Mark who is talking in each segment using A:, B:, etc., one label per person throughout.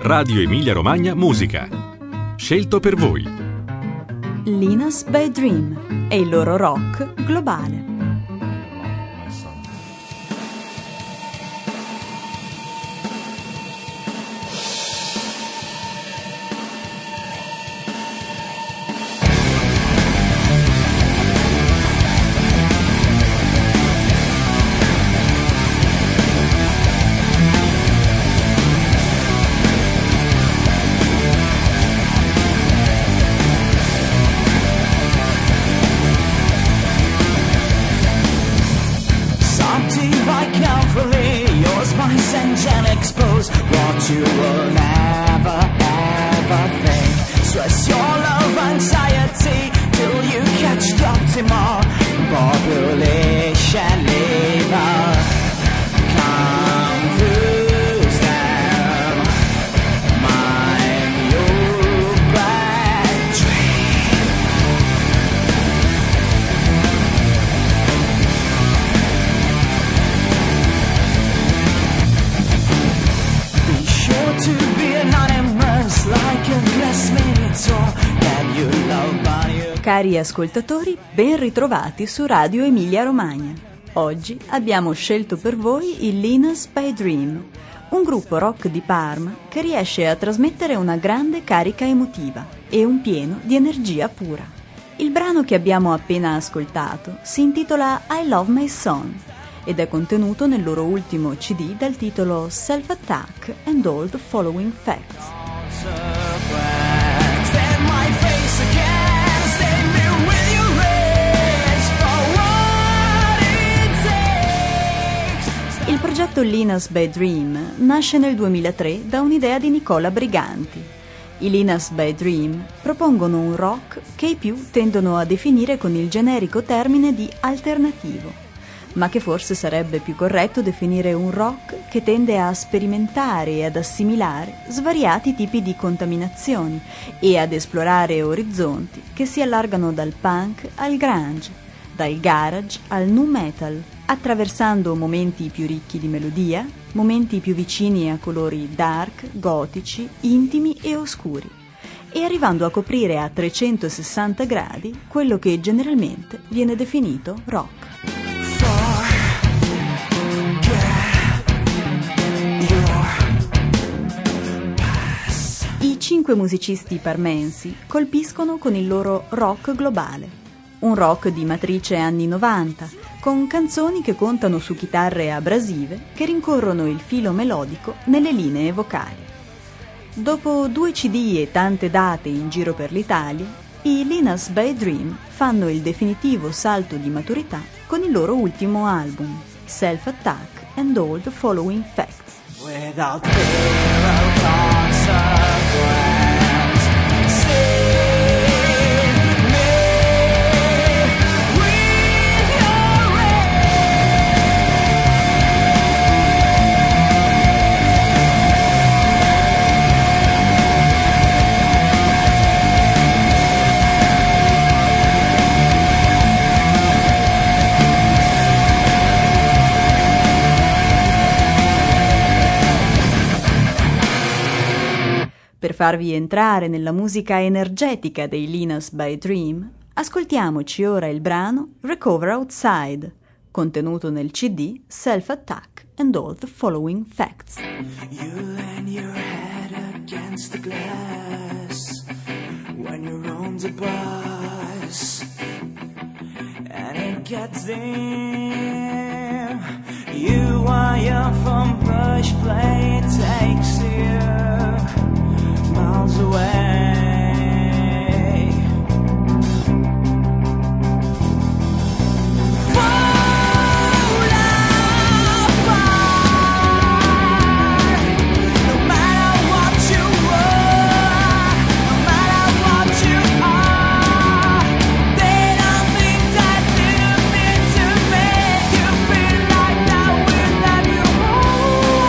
A: Radio Emilia Romagna Musica. Scelto per voi.
B: Linus by Dream e il loro rock globale.
C: What you will never ever think. Stress your love anxiety till you catch the optimal population level. Confuse them, mind your bad dream. To be anonymous like a classmate that you love but you...
B: Cari ascoltatori, ben ritrovati su Radio Emilia Romagna. Oggi abbiamo scelto per voi il Linus by Dream, un gruppo rock di Parma che riesce a trasmettere una grande carica emotiva e un pieno di energia pura. Il brano che abbiamo appena ascoltato si intitola I Love My Son ed è contenuto nel loro ultimo CD dal titolo Self-Attack and All the Following Facts. Il progetto Linus by Dream nasce nel 2003 da un'idea di Nicola Briganti. I Linus by Dream propongono un rock che i più tendono a definire con il generico termine di alternativo, ma che forse sarebbe più corretto definire un rock che tende a sperimentare e ad assimilare svariati tipi di contaminazioni e ad esplorare orizzonti che si allargano dal punk al grunge, dal garage al nu metal, attraversando momenti più ricchi di melodia, momenti più vicini a colori dark, gotici, intimi e oscuri, e arrivando a coprire a 360 gradi quello che generalmente viene definito rock. I 5 musicisti parmensi colpiscono con il loro rock globale, un rock di matrice anni 90, con canzoni che contano su chitarre abrasive che rincorrono il filo melodico nelle linee vocali. Dopo 2 CD e tante date in giro per l'Italia, i Linus by Dream fanno il definitivo salto di maturità con il loro ultimo album, Self-Attack and All the Following Facts.
C: Without fear of consequence.
B: Per farvi entrare nella musica energetica dei Linus by Dream, ascoltiamoci ora il brano Recover Outside, contenuto nel CD Self-Attack and All the Following Facts.
C: You land your head against the glass when you're on the bus and it gets dim. You are young from push play, it takes you miles away. Oh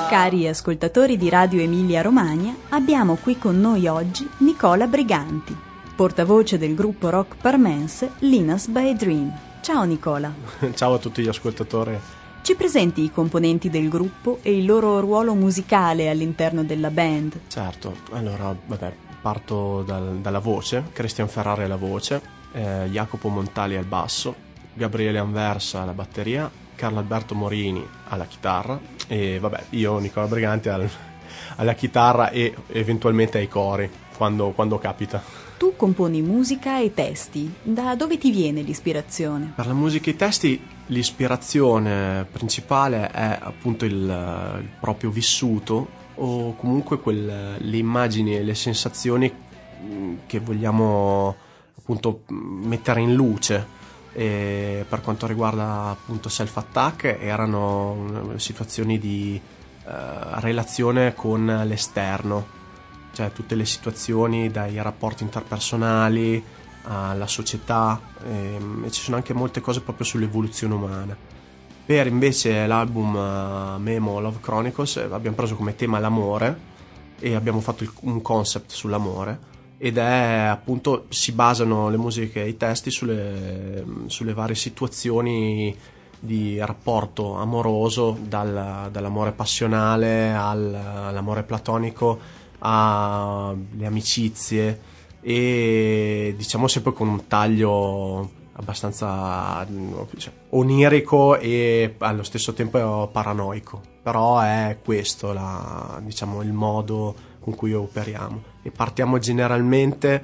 B: Cari ascoltatori di Radio Emilia Romagna, abbiamo qui con noi oggi Nicola Briganti, portavoce del gruppo rock parmense Linas by Dream. Ciao Nicola.
D: Ciao a tutti gli ascoltatori.
B: Ci presenti i componenti del gruppo e il loro ruolo musicale all'interno della band?
D: Certo, allora parto dalla voce. Cristian Ferrari alla voce, Jacopo Montali al basso, Gabriele Anversa alla batteria, Carlo Alberto Morini alla chitarra e io Nicola Briganti alla chitarra e eventualmente ai cori quando capita.
B: Tu componi musica e testi. Da dove ti viene l'ispirazione?
D: Per la musica e i testi l'ispirazione principale è appunto il proprio vissuto o comunque le immagini e le sensazioni che vogliamo appunto mettere in luce. E per quanto riguarda appunto Self Attack erano situazioni di relazione con l'esterno, cioè tutte le situazioni dai rapporti interpersonali alla società e ci sono anche molte cose proprio sull'evoluzione umana. Per invece l'album Memo Love Chronicles abbiamo preso come tema l'amore e abbiamo fatto un concept sull'amore ed è appunto si basano le musiche e i testi sulle varie situazioni di rapporto amoroso dall'amore passionale all'amore platonico alle amicizie e diciamo sempre con un taglio abbastanza onirico e allo stesso tempo paranoico, però è questo il modo con cui operiamo e partiamo generalmente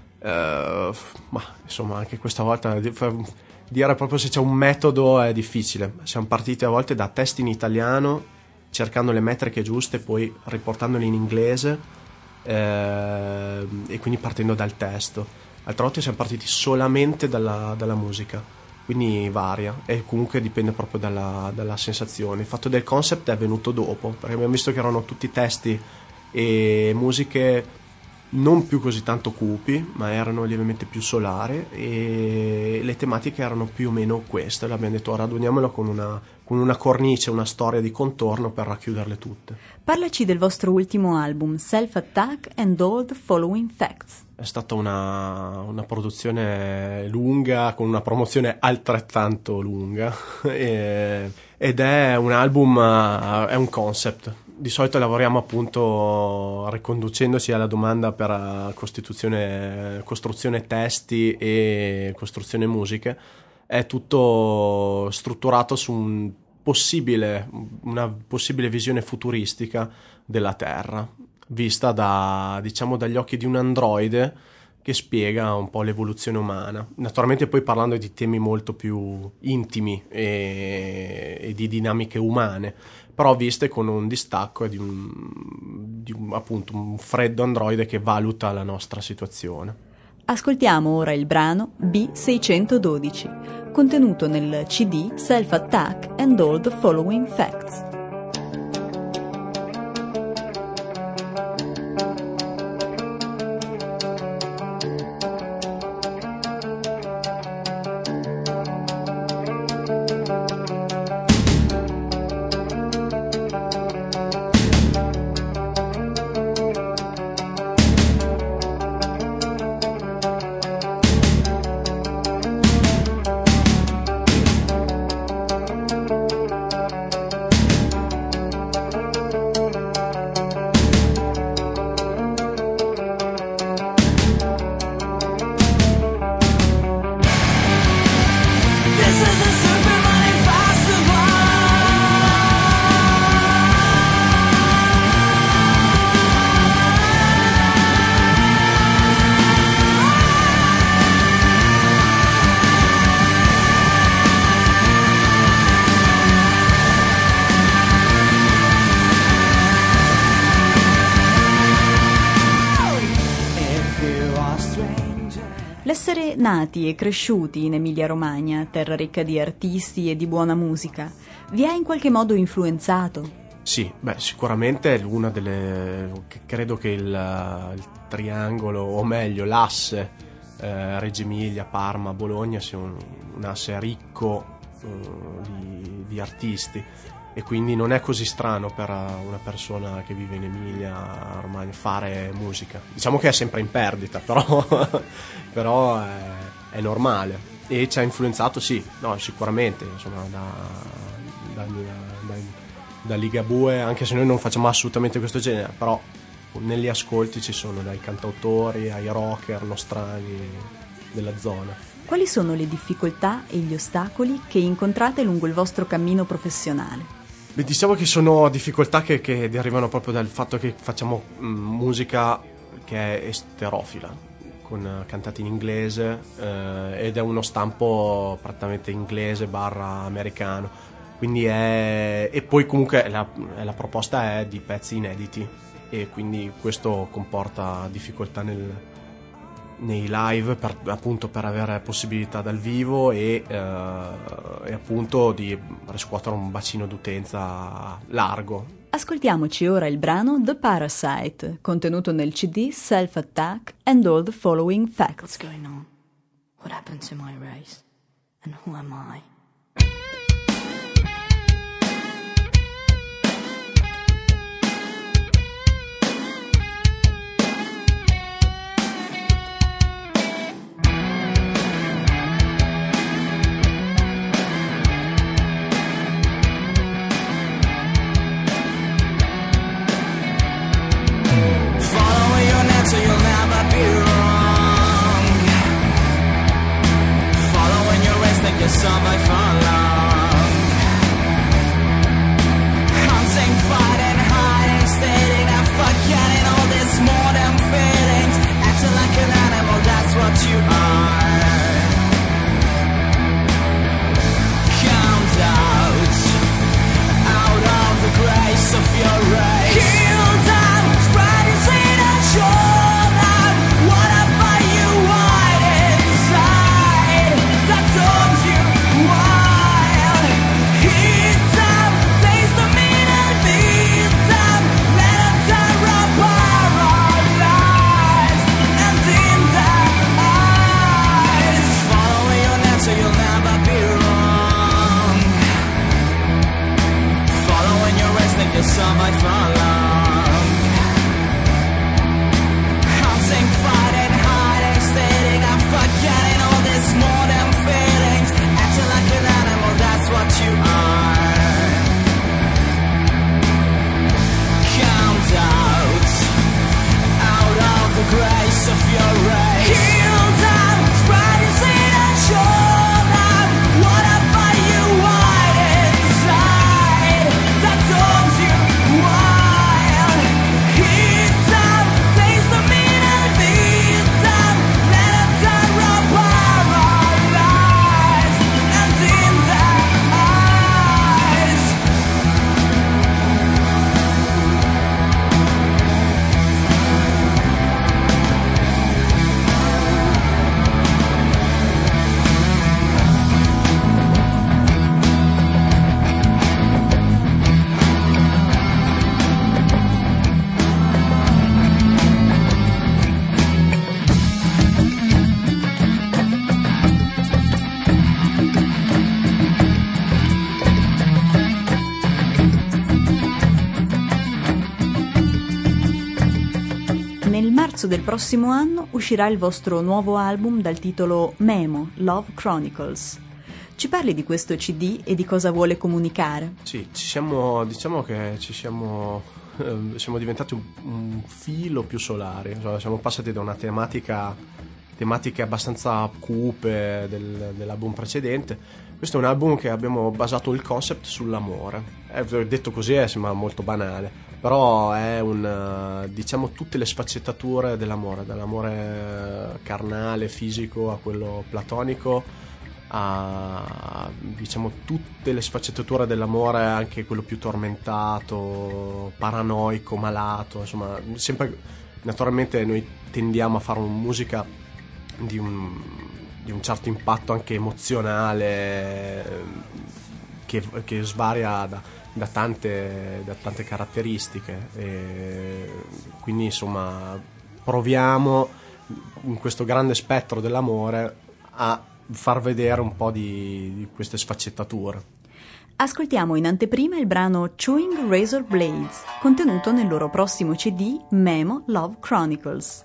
D: anche questa volta dire proprio se c'è un metodo è difficile. Siamo partiti a volte da testi in italiano cercando le metriche giuste, poi riportandoli in inglese e quindi partendo dal testo. Altre volte siamo partiti solamente dalla musica, quindi varia e comunque dipende proprio dalla sensazione. Il fatto del concept è venuto dopo, perché abbiamo visto che erano tutti testi e musiche non più così tanto cupi, ma erano lievemente più solari e le tematiche erano più o meno queste. L'abbiamo detto raduniamolo con una cornice, una storia di contorno per racchiuderle tutte.
B: Parlaci del vostro ultimo album, Self Attack and All the Following Facts.
D: È stata una produzione lunga con una promozione altrettanto lunga ed è un album, è un concept. Di solito lavoriamo appunto riconducendoci alla domanda per costruzione testi e costruzione musiche. È tutto strutturato su una possibile visione futuristica della Terra, vista dagli occhi di un androide che spiega un po' l'evoluzione umana. Naturalmente poi parlando di temi molto più intimi e di dinamiche umane, però viste con un distacco di appunto un freddo androide che valuta la nostra situazione.
B: Ascoltiamo ora il brano B612, contenuto nel CD Self Attack and All the Following Facts. L'essere nati e cresciuti in Emilia-Romagna, terra ricca di artisti e di buona musica, vi ha in qualche modo influenzato?
D: Sì, sicuramente è una credo che il triangolo, o meglio l'asse Reggio Emilia, Parma, Bologna sia un asse ricco di artisti e quindi non è così strano per una persona che vive in Emilia ormai fare musica. Diciamo che è sempre in perdita, però è normale, e ci ha influenzato, sì, no, sicuramente, insomma, da Ligabue, anche se noi non facciamo assolutamente questo genere, però negli ascolti ci sono dai cantautori ai rocker nostrani della zona.
B: Quali sono le difficoltà e gli ostacoli che incontrate lungo il vostro cammino professionale?
D: Beh, diciamo che sono difficoltà che derivano proprio dal fatto che facciamo musica che è esterofila, con cantate in inglese, ed è uno stampo praticamente inglese / americano, quindi e poi comunque la proposta è di pezzi inediti, e quindi questo comporta difficoltà nei live per avere possibilità dal vivo e appunto di riscuotere un bacino d'utenza largo.
B: Ascoltiamoci ora il brano The Parasite, contenuto nel CD Self Attack and All the Following Facts.
E: What's going on? What happened to my race? And who am I?
C: So you'll never be wrong. Following your race, think you'll survive for long. Hunting, fighting, hiding, stating and forgetting all these modern feelings. Acting like an animal, that's what you are. Count out of the grace of your race. Kill them, spread your sin and show. Somebody for long. Hunting, fighting, hiding, stating and forgetting all these modern feelings. Acting like an animal, that's what you are. Count out of the grace of your race. Kill them, spread your sin and show them whatever you want inside. That owns you. Wild, hit them, taste the meat and beat them. Let them turn our paralyzed and in their eyes.
B: Nel marzo del prossimo anno uscirà il vostro nuovo album dal titolo Memo, Love Chronicles. Ci parli di questo CD e di cosa vuole comunicare?
D: Sì, siamo diventati un filo più solari, cioè, siamo passati da una tematiche abbastanza cupe dell'album precedente. Questo è un album che abbiamo basato il concept sull'amore. Detto così sembra molto banale, però è diciamo tutte le sfaccettature dell'amore, dall'amore carnale, fisico, a quello platonico, a diciamo tutte le sfaccettature dell'amore, anche quello più tormentato, paranoico, malato, insomma, sempre. Naturalmente noi tendiamo a fare una musica di un certo impatto anche emozionale, che svaria da tante caratteristiche, e quindi insomma proviamo in questo grande spettro dell'amore a far vedere un po' di queste sfaccettature.
B: Ascoltiamo in anteprima il brano Chewing Razor Blades, contenuto nel loro prossimo CD Memo Love Chronicles.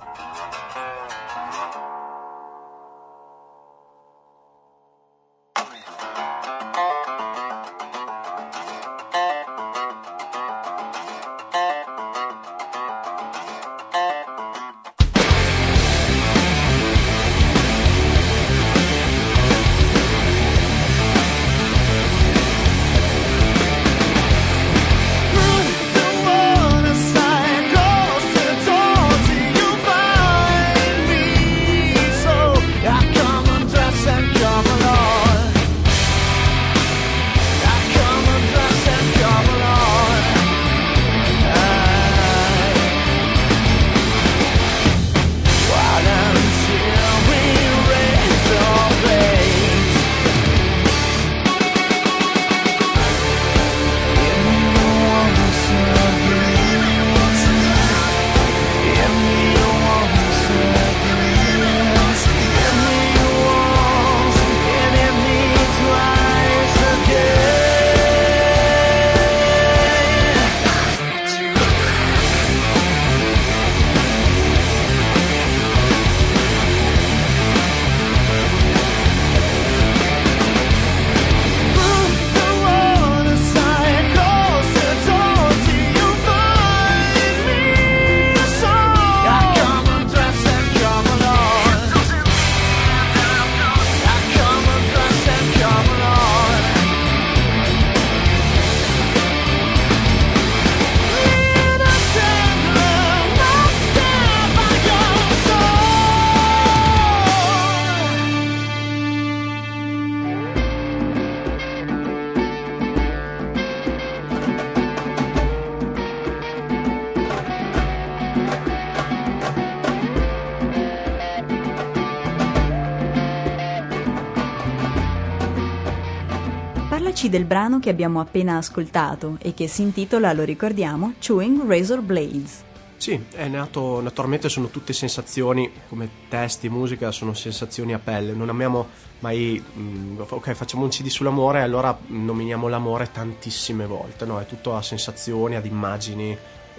B: Parlaci del brano che abbiamo appena ascoltato e che si intitola, lo ricordiamo, Chewing Razor Blades.
D: Sì, è nato, naturalmente sono tutte sensazioni, come testi e musica, sono sensazioni a pelle. Non abbiamo mai, ok, facciamo un CD sull'amore, allora nominiamo l'amore tantissime volte, no? È tutto a sensazioni, ad immagini.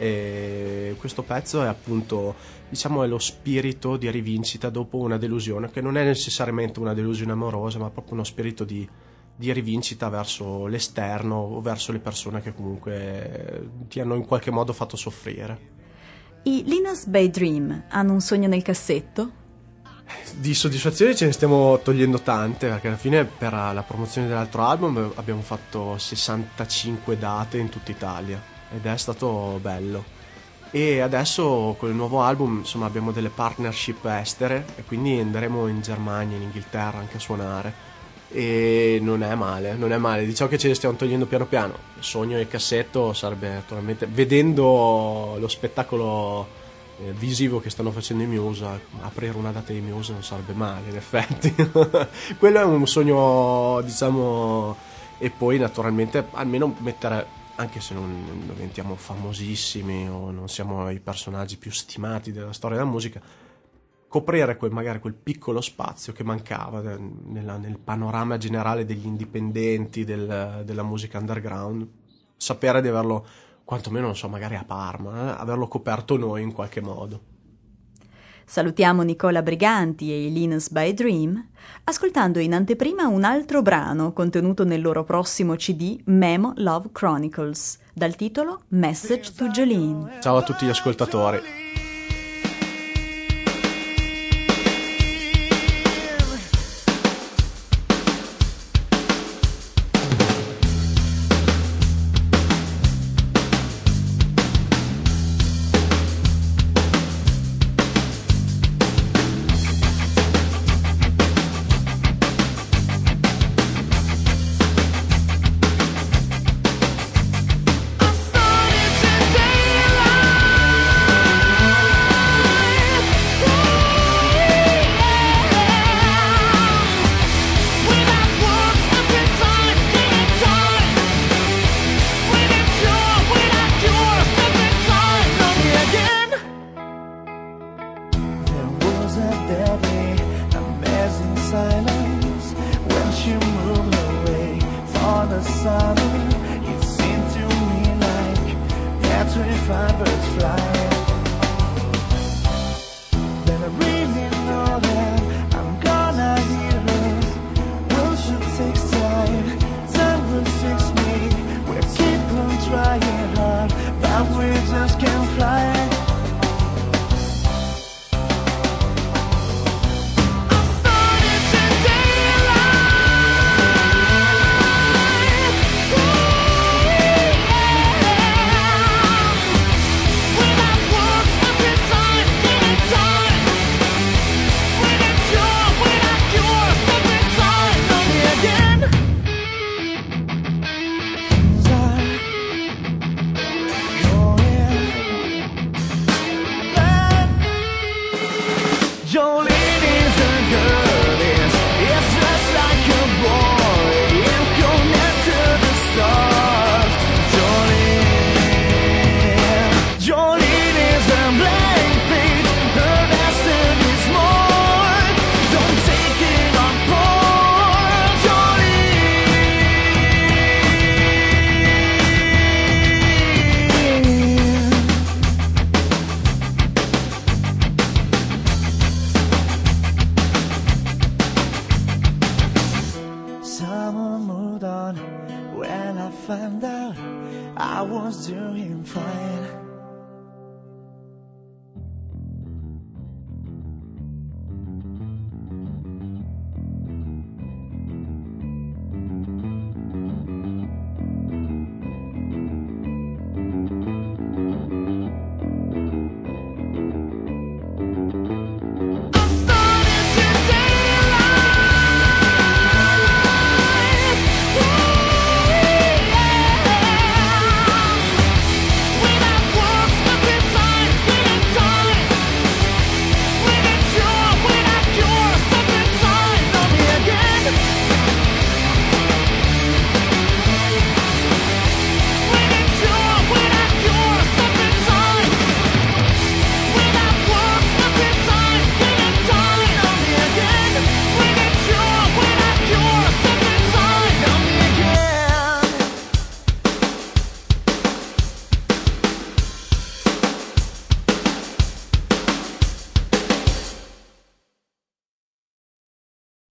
D: E questo pezzo è appunto, diciamo, è lo spirito di rivincita dopo una delusione, che non è necessariamente una delusione amorosa, ma proprio uno spirito di rivincita verso l'esterno o verso le persone che comunque ti hanno in qualche modo fatto soffrire.
B: I Linas Bay Dream hanno un sogno nel cassetto?
D: Di soddisfazioni ce ne stiamo togliendo tante, perché alla fine per la promozione dell'altro album abbiamo fatto 65 date in tutta Italia ed è stato bello. E adesso con il nuovo album, insomma, abbiamo delle partnership estere e quindi andremo in Germania, in Inghilterra anche a suonare. E non è male, diciamo che ce le stiamo togliendo piano piano. Il sogno nel cassetto sarebbe naturalmente, vedendo lo spettacolo visivo che stanno facendo i Muse, aprire una data di Muse non sarebbe male, in effetti. Quello è un sogno, diciamo. E poi naturalmente almeno mettere, anche se non diventiamo famosissimi o non siamo i personaggi più stimati della storia della musica, coprire magari quel piccolo spazio che mancava nel panorama generale degli indipendenti, della musica underground, sapere di averlo, quantomeno non so, magari a Parma, averlo coperto noi in qualche modo.
B: Salutiamo Nicola Briganti e i Linas By Dream, ascoltando in anteprima un altro brano contenuto nel loro prossimo CD Memo Love Chronicles, dal titolo Message to Jolene.
D: Ciao a tutti gli ascoltatori.
C: I started to daylight. find